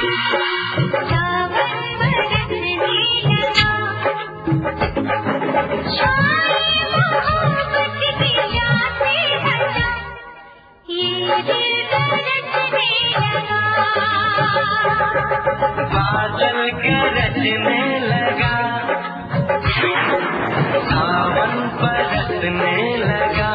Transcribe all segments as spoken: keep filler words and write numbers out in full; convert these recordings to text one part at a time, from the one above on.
बादल गरजने लगा, सावन बरसने लगा,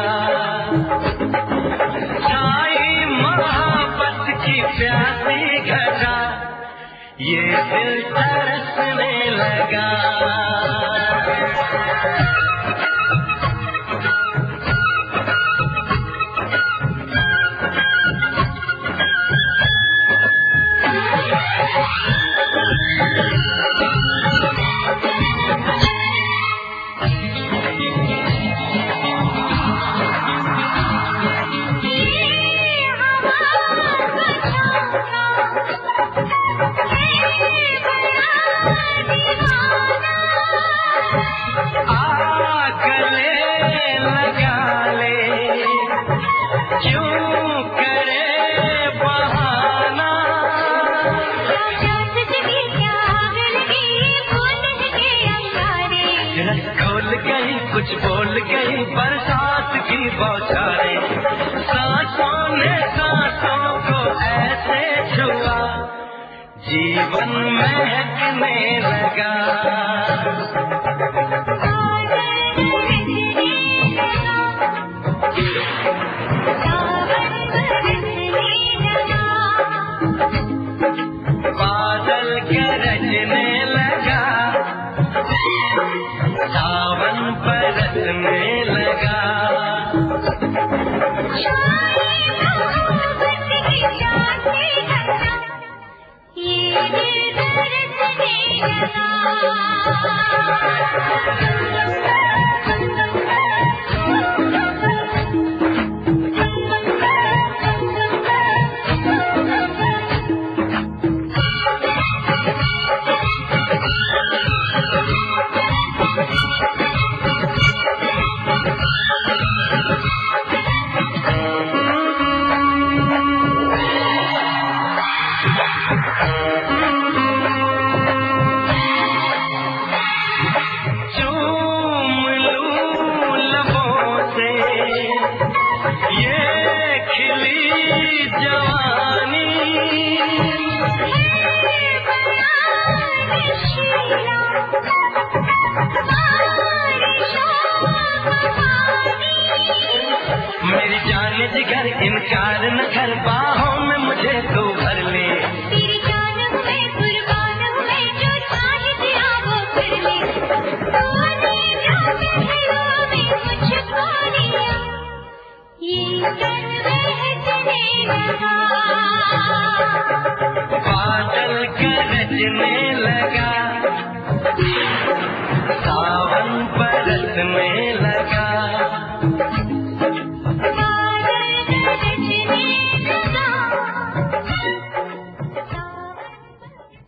छाई मोहब्बत की प्यासी घटा, ये दिल तरसने लगा। कुछ बोल गई बरसात की बौछारें, सांसों ने सांसों को ऐसे छुआ, जीवन महकने लगा। बादल गरजने लगा, सावन बरसने लगा, ये दिल तरसने लगा। मेरी जान जिगर इनकार न कर, बाहों में मुझे तू भर ले, तेरी जान में कुर्बान हुए, जो चाहे तेरा वो कर ले, तूने जो कहला में मुझको दिया, ये तन बहकने लगा। बादल गरजने